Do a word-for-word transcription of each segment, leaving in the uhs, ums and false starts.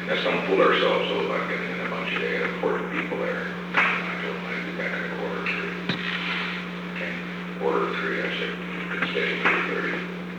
Let's don't fool ourselves though by getting in a bunch of, they got a quarter people there. I don't want to be back in a quarter three. Okay, quarter three, I said, could stay at three thirty.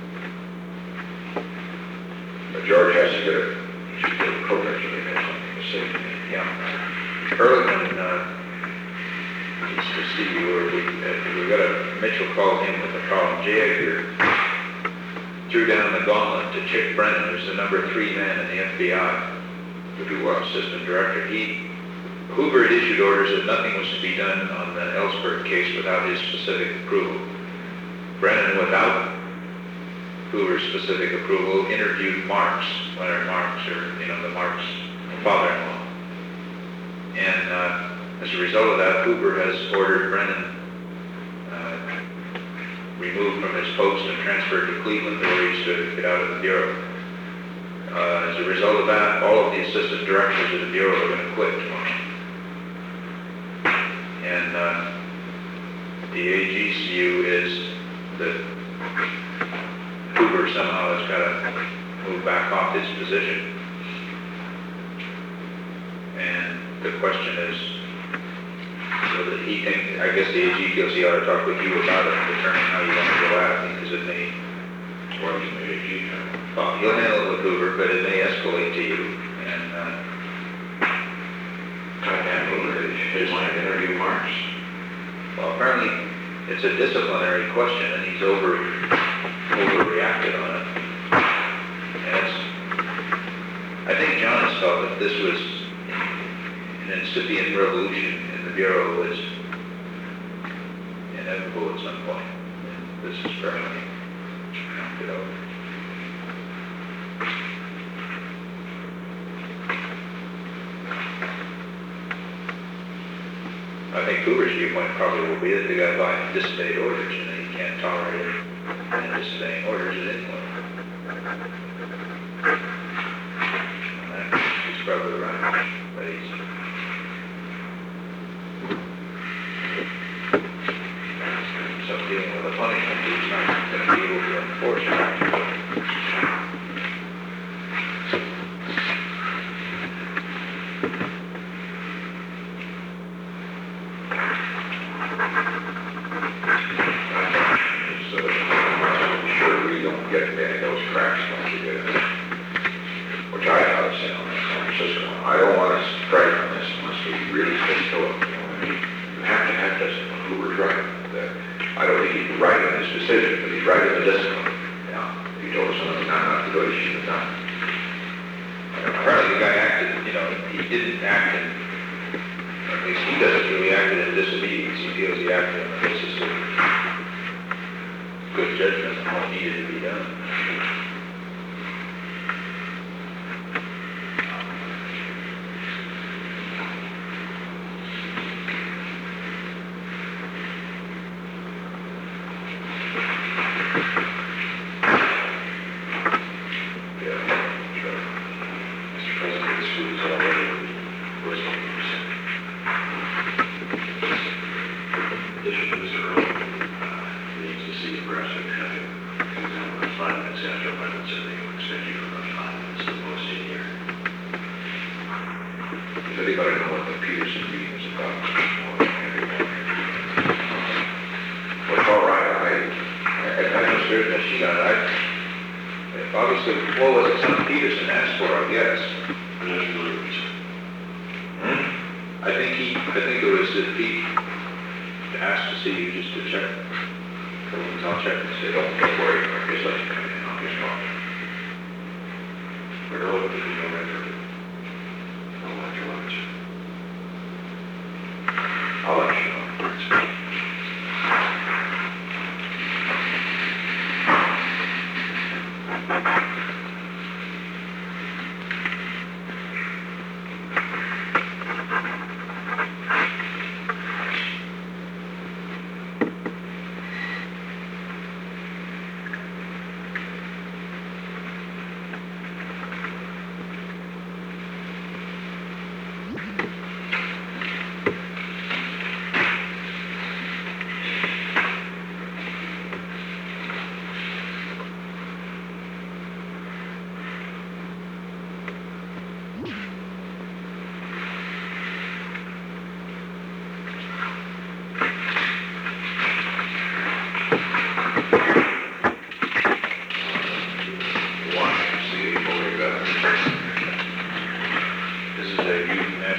But George has to get a, he should get a program so he has something to say to me. Yeah. Early when, uh, it's to see you, or we, uh, we got a, Mitchell called him with a problem. J. Edgar threw down the gauntlet to Chick Brennan, who's the number three man in the F B I, who was assistant director. He, Hoover had issued orders that nothing was to be done on the Ellsberg case without his specific approval. Brennan, without Hoover's specific approval, interviewed Marks, Leonard Marks, or, you know, the Marks father-in-law. And uh, as a result of that, Hoover has ordered Brennan uh, removed from his post and transferred to Cleveland, where he's to get out of the Bureau. Uh, as a result of that, all of the assistant directors of the Bureau are going to quit tomorrow. And uh, the A G's view is that Hoover somehow has got to move back off his position. And the question is, whether he thinks, I guess the A G feels he ought to talk with you about it, determine how you want to go at it, because it may, What is the A G? well, you'll handle it with Hoover, but it may escalate to you. And uh, I handle it, his line interview Marks. well, apparently it's a disciplinary question, and he's over overreacted on it. And it's, I think John has felt that this was an incipient revolution in the Bureau was inevitable at some point. And this is permanently knocked it over. I think Hoover's viewpoint probably will be that the guy by disobeyed orders and that he can't tolerate it and disobeying orders at any point. And that, he's probably right, but he's so dealing with a punishment he's not going to be able to enforce it.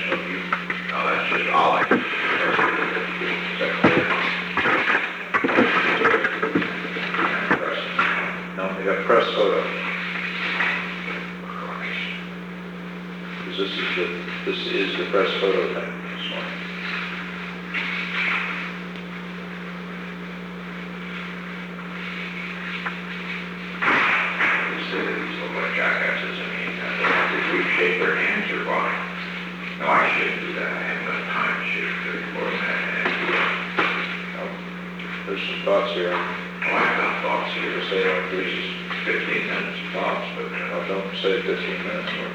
National View. No, that's just all I. No, they got press photo. Because this is the, this is the press photo thing this morning. Jackasses, I mean, uh, did we shake their hands or what? No, I shouldn't do that, I haven't got time to shake their more than that. Oh, there's some thoughts here. Oh, I've got thoughts here, To say like this this is fifteen minutes of thoughts, but, uh, I don't say fifteen minutes, or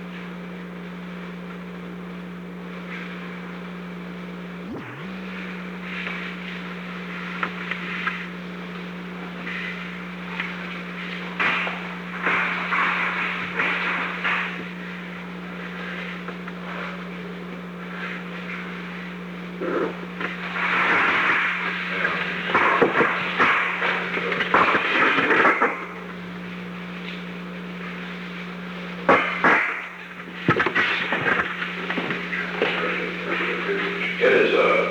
it is a,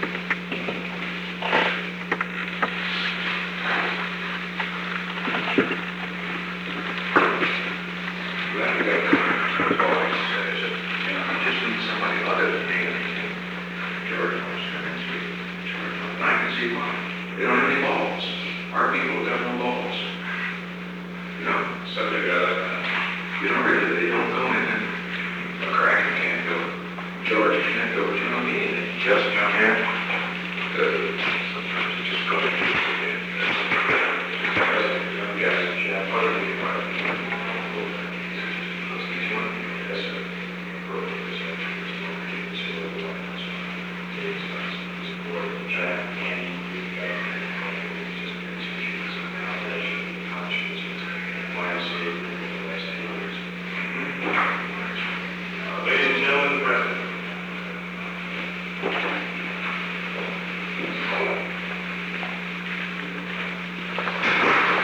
Well, we got- that's all I can say is that, you know, you just need somebody other than me. George knows Kaminsky. George knows, and I can see why. They don't have any balls. Our people got no balls. You know, subject, uh, you don't really, they don't go